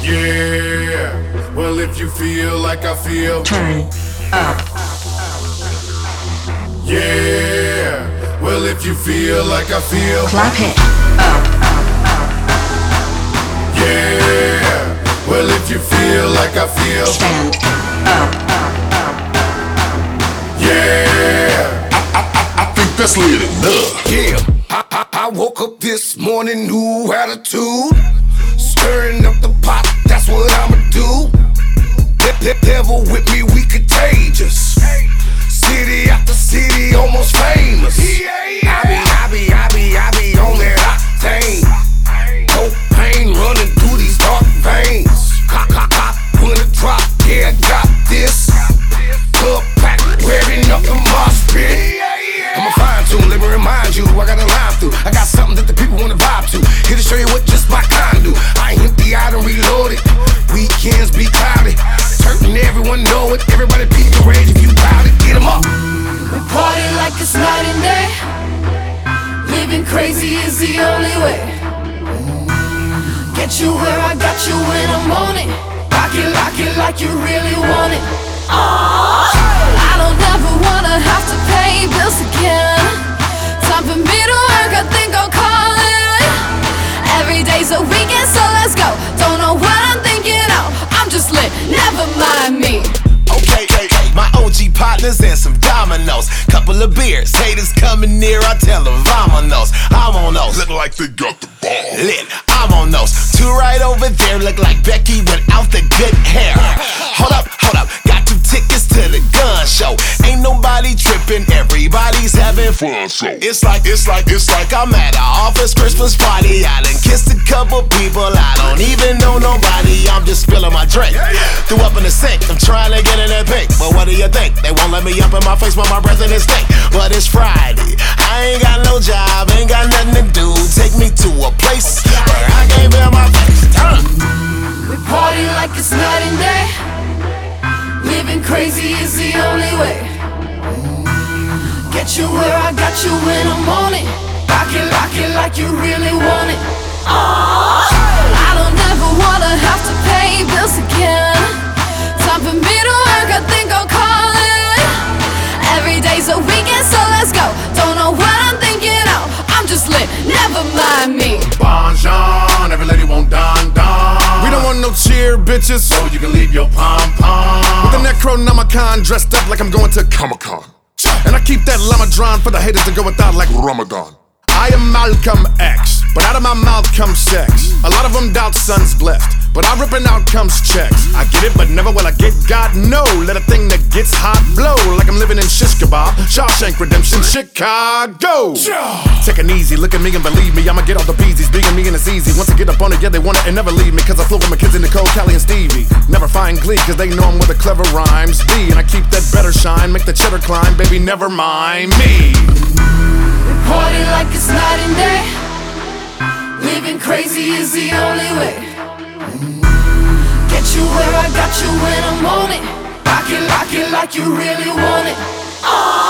Yeah, well if you feel like I feel, turn up. Yeah, well if you feel like I feel, Clap it up. Yeah, well if you feel like I feel, Stand up. Yeah, I think that's lit enough. Yeah, I woke up this morning, new attitude. Stirring up the pot, that's what I'ma do. Devil with me, we contagious. City after city, almost famous. I be on that octane. Cocaine running through these dark veins. Cop, when the drop, yeah, I got this. Club pack, wearing up the mosh pit. I'ma fine tune, let me remind you, I got a line through. I got something that the people wanna vibe to. Here to show you what just my kind do. I ain't empty out and reloaded. Weekends be cloudy. Certain everyone know it. Everybody beat the rage if you bout it. Get 'em up. We party like it's night and day. Living crazy is the only way. Get you where I got you when I'm on it. Lock it like you really want it. I don't ever wanna have to pay bills again. Time for me to work, I think I'll call it. Every day's a weekend, so let's go. Don't know what I'm thinking of, I'm just lit, never mind me. Okay, my OG partners and some dominoes. Couple of beers, haters coming near, I tell them vamonos. I'm on those, Look like they got the ball. lit, I'm on those. Two right over there, look like Becky without the good hair. Hold up, got 2 tickets to the gun show. Ain't nobody tripping, everybody's having fun. So It's like I'm at an office Christmas party. I done kissed a couple people, I don't even know nobody. I'm just spilling my drink, threw up in the sink. I'm trying to get in that pink, but what do you think? They won't let me up in my face while my breath in this stink. But it's Friday, I ain't got no job, ain't got nothing to do. Take me to a place where I can't feel my face. We party like it's night and day. Living crazy is the only way. Get you where I got you when I'm on it. Lock it like you really want it. I don't ever wanna have to pay bills again. Time for me to work, I think I'll call it. Every day's a weekend, so let's go. Don't know what I'm thinking of, I'm just lit, never mind me. Bonjour, every lady want don. We don't want no cheer, bitches. So you can leave your pom-pom. With the Necronomicon dressed up like I'm going to Comic-Con, and I keep that llama drawn for the haters to go without like Ramadan. I am Malcolm X, but out of my mouth comes sex. A lot of them doubt son's blessed, but I'm ripping out comes checks. I get it, but never will I get God, no. Let a thing that gets hot blow like I'm living in shish kebab, Shawshank Redemption, Chicago. Take it easy, look at me and believe me, I'ma get all the beezies. Being me and it's easy, once I get up on it, yeah they want it and never leave me. Cause I flow with Mackenzie, Nicole, Callie and Stevie. Never find glee, cause they know I'm with the clever rhymes. B, and I keep that better shine, make the cheddar climb, baby never mind me. Party like it's night and day. Living crazy is the only way. Get you where I got you when I'm on it. Lock it like you really want it.